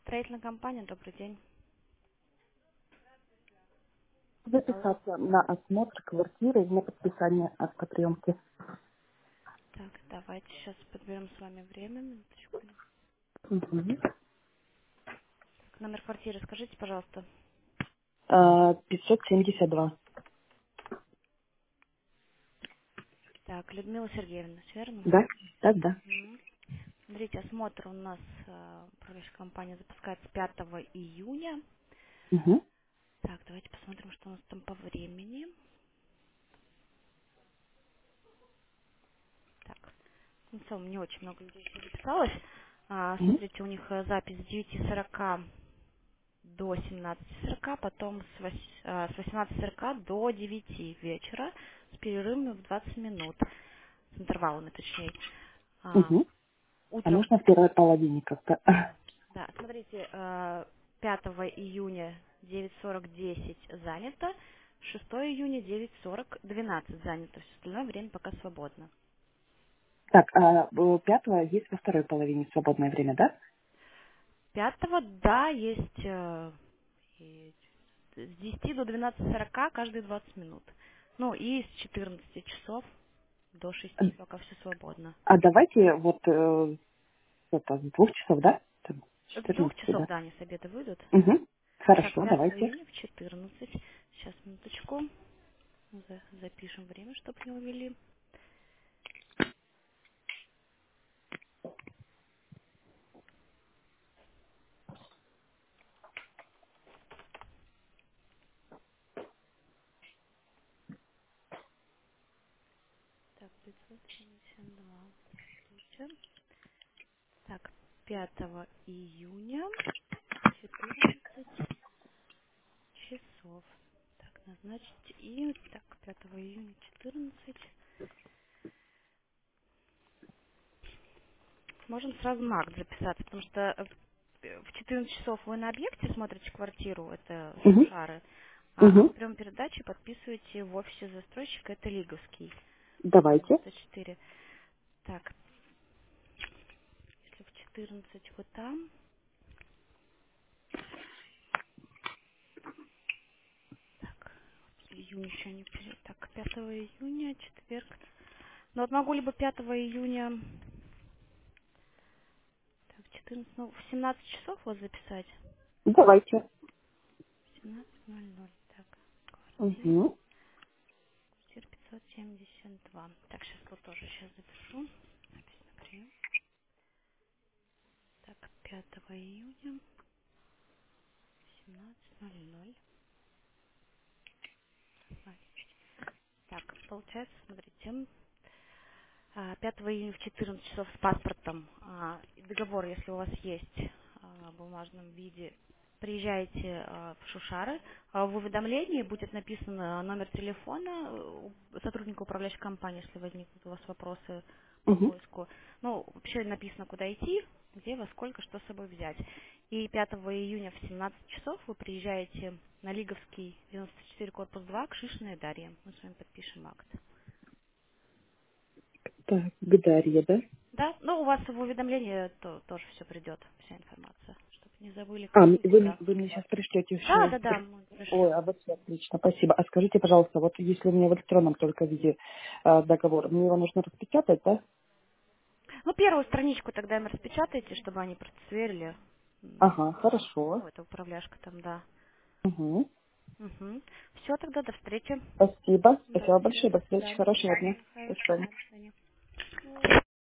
Строительная компания, добрый день. Алло. Записаться на осмотр квартиры на подписание автоприемки. Так, давайте сейчас подберем с вами время, минуточку. Мгм. Так, номер квартиры скажите, пожалуйста. 572. Так, Людмила Сергеевна, всё верно? Да? Да, да. Мгм. Смотрите, осмотр у нас управляющая компания запускается 5 июня. Угу. Так, давайте посмотрим, что у нас там по времени. Так, ну, в целом не очень много людей еще записалось. Угу. Смотрите, у них запись с 9:40 до 17:40, потом с 18:40 до 9 вечера с перерывами в 20 минут, с интервалами точнее. А, Угу. А Утром, можно в первой половине как-то? да, смотрите, 5 июня 9:40-10 занято, 6 июня 9:40-12 занято, все остальное время пока свободно. Так, у пятого есть во второй половине свободное время, да? 5, да, есть и с 10 до 12:40 каждые 20 минут. Ну и с 14 часов до 6 пока все свободно. А давайте вот это, с 2 часов, да? Там, с С 2 часов, да. да, они с обеда выйдут. Угу. Так, Хорошо, 5 давайте. июня в 14. Сейчас, минуточку. Запишем время, чтобы не увели. Так, 572. Смотрите. Так, 5 июня, 14 часов. Так, назначить. И, так, 5 июня, 14. Можем сразу на акт записаться, потому что в 14 часов вы на объекте смотрите квартиру, это Угу. Шушары, а Угу. акт прием-передачи подписываете в офисе застройщика, это Лиговский, Давайте. 94. Так, если в 14 вы там, так, июнь еще не так, 5 июня, четверг. Ну вот могу либо 5 июня, так, 14, ну в 17 часов вас записать, Давайте. 17:00, так, квартира. Угу. Квартира 572. Так, сейчас вот тоже сейчас запишу. Запись на прием. Так, 5 июня, 17:00. Так, получается, смотрите, 5 июня в 14 часов с паспортом. Договор, если у вас есть в бумажном виде, приезжаете в Шушары. В уведомлении будет написан номер телефона сотрудника управляющей компании, если возникнут у вас вопросы по Угу. поиску. Ну, вообще написано, куда идти, где, во сколько, что с собой взять. И 5 июня в 17 часов вы приезжаете на Лиговский 94, корпус 2 к Шишиной Дарье. Мы с вами подпишем акт. Так, к Дарье, да? Да, ну у вас в уведомлении тоже все придет, вся информация, чтобы не забыли А, как и вы, куда. вы мне сейчас пришлете Да, все. да, да, мы Ой, пришлем. а вот всё отлично, спасибо. А скажите, пожалуйста, вот если у меня в электронном только виде договор, мне его нужно распечатать, да? Ну, первую страничку тогда им распечатайте, чтобы они просто сверили. Ага, хорошо. Ну, это управляшка там, да. Угу. Угу. Все, тогда до встречи. Спасибо. Да, Спасибо всего, большое. до До встречи. свидания. Хорошего дня. Михаил, До свидания. да.